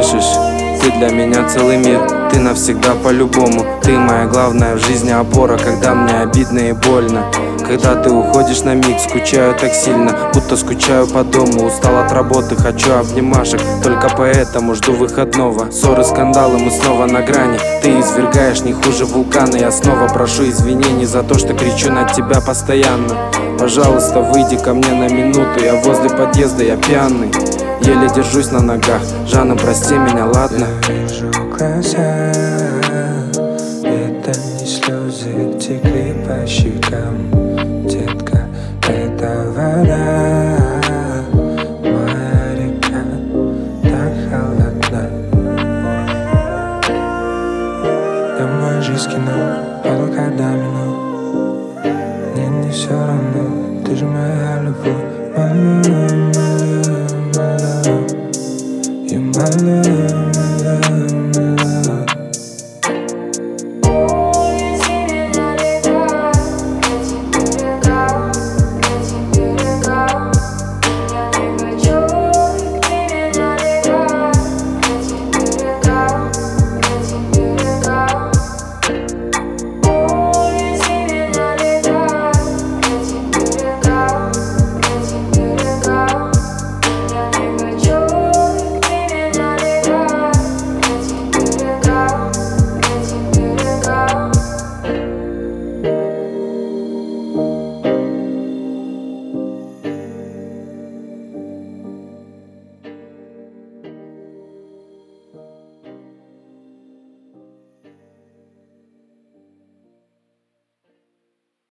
слышишь? Ты для меня целый мир, ты навсегда по-любому. Ты моя главная в жизни опора, когда мне обидно и больно. Когда ты уходишь на миг, скучаю так сильно, будто скучаю по дому. Устал от работы, хочу обнимашек, только поэтому жду выходного. Ссоры, скандалы, мы снова на грани. Ты извергаешь не хуже вулкана. Я снова прошу извинений за то, что кричу на тебя постоянно. Пожалуйста, выйди ко мне на минуту, я возле подъезда, я пьяный, еле держусь на ногах. Жанна, прости меня, ладно? Я вижу глаза, это не слезы, текли по щекам. Детка, это вода, моя река, так холодна. Домой жизнь кино, пока домино. Мне не все равно, ты же моя любовь, моя, моя, моя, моя, моя.